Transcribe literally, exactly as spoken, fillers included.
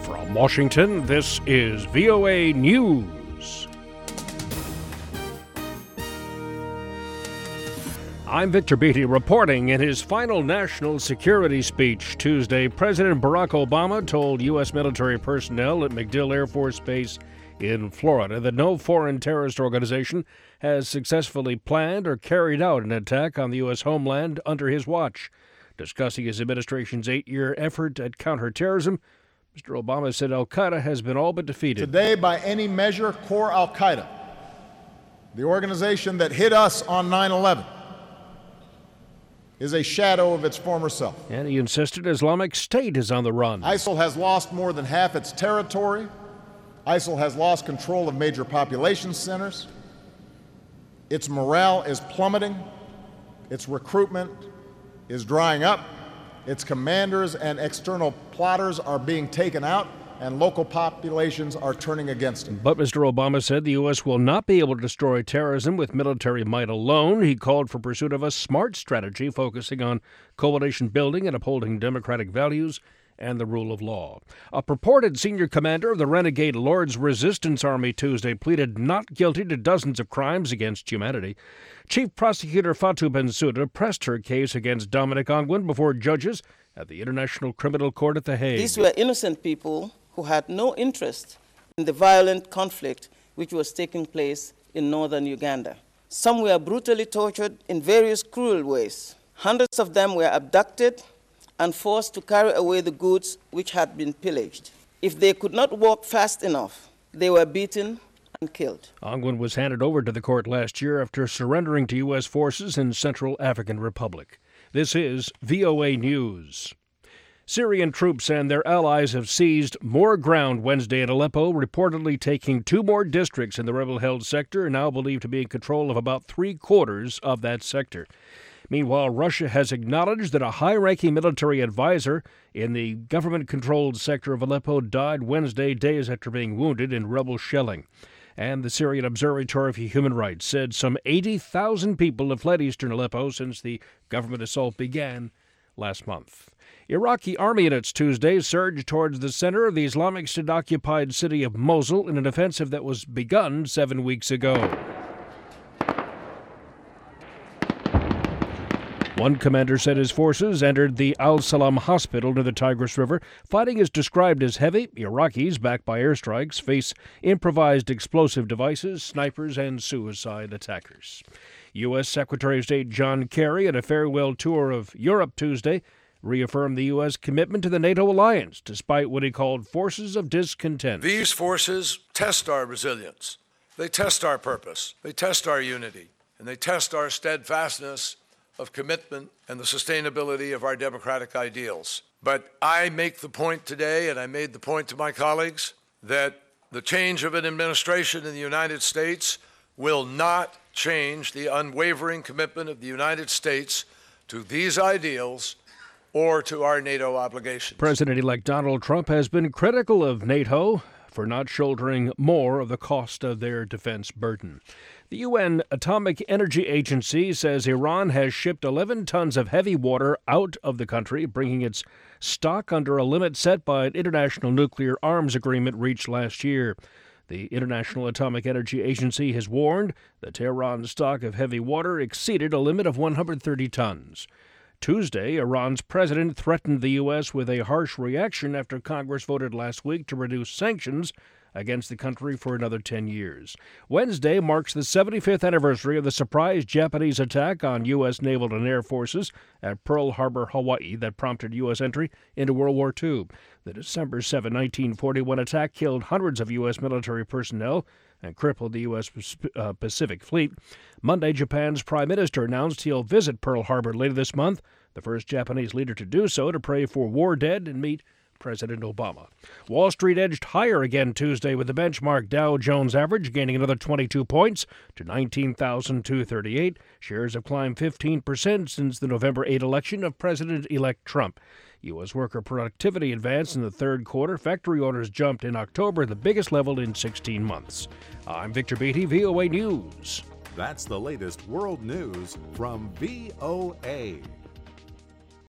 From Washington, this is V O A News. I'm Victor Beatty reporting. In his final national security speech Tuesday, President Barack Obama told U S military personnel at MacDill Air Force Base in Florida that no foreign terrorist organization has successfully planned or carried out an attack on the U S homeland under his watch. Discussing his administration's eight-year effort at counterterrorism, Mister Obama said al-Qaeda has been all but defeated. Today, by any measure, core al-Qaeda, the organization that hit us on nine eleven, is a shadow of its former self. And he insisted Islamic State is on the run. ISIL has lost more than half its territory. ISIL has lost control of major population centers. Its morale is plummeting. Its recruitment is drying up. Its commanders and external plotters are being taken out, and local populations are turning against it. But Mister Obama said the U S will not be able to destroy terrorism with military might alone. He called for pursuit of a smart strategy focusing on coalition building and upholding democratic values and the rule of law. A purported senior commander of the renegade Lord's Resistance Army Tuesday pleaded not guilty to dozens of crimes against humanity. Chief Prosecutor Fatou Bensouda pressed her case against Dominic Ongwen before judges at the International Criminal Court at The Hague. These were innocent people who had no interest in the violent conflict which was taking place in northern Uganda. Some were brutally tortured in various cruel ways. Hundreds of them were abducted and forced to carry away the goods which had been pillaged. If they could not walk fast enough, they were beaten and killed. Ongwen was handed over to the court last year after surrendering to U S forces in Central African Republic. This is V O A News. Syrian troops and their allies have seized more ground Wednesday in Aleppo, reportedly taking two more districts in the rebel-held sector, now believed to be in control of about three-quarters of that sector. Meanwhile, Russia has acknowledged that a high-ranking military advisor in the government-controlled sector of Aleppo died Wednesday, days after being wounded in rebel shelling. And the Syrian Observatory for Human Rights said some eighty thousand people have fled eastern Aleppo since the government assault began last month. Iraqi army units Tuesday surged towards the center of the Islamic State-occupied city of Mosul in an offensive that was begun seven weeks ago. One commander said his forces entered the Al-Salam hospital near the Tigris River. Fighting is described as heavy. Iraqis, backed by airstrikes, face improvised explosive devices, snipers, and suicide attackers. U S. Secretary of State John Kerry, at a farewell tour of Europe Tuesday, reaffirmed the U S commitment to the NATO alliance, despite what he called forces of discontent. These forces test our resilience. They test our purpose. They test our unity. And they test our steadfastness of commitment and the sustainability of our democratic ideals. But I make the point today, and I made the point to my colleagues, that the change of an administration in the United States will not change the unwavering commitment of the United States to these ideals or to our NATO obligations. President-elect Donald Trump has been critical of NATO for not shouldering more of the cost of their defense burden. The U N Atomic Energy Agency says Iran has shipped eleven tons of heavy water out of the country, bringing its stock under a limit set by an international nuclear arms agreement reached last year. The International Atomic Energy Agency has warned that Tehran's stock of heavy water exceeded a limit of one hundred thirty tons. Tuesday, Iran's president threatened the U S with a harsh reaction after Congress voted last week to reduce sanctions against the country for another ten years. Wednesday marks the seventy-fifth anniversary of the surprise Japanese attack on U S naval and air forces at Pearl Harbor, Hawaii, that prompted U S entry into World War Two. The December seventh, nineteen forty-one attack killed hundreds of U S military personnel and crippled the U S uh, Pacific Fleet. Monday, Japan's prime minister announced he'll visit Pearl Harbor later this month, the first Japanese leader to do so, to pray for war dead and meet President Obama. Wall Street edged higher again Tuesday, with the benchmark Dow Jones average gaining another twenty-two points to nineteen thousand two hundred thirty-eight. Shares have climbed fifteen percent since the November eighth election of President-elect Trump. U S worker productivity advanced in the third quarter. Factory orders jumped in October, the biggest level in sixteen months. I'm Victor Beatty, V O A News. That's the latest world news from V O A.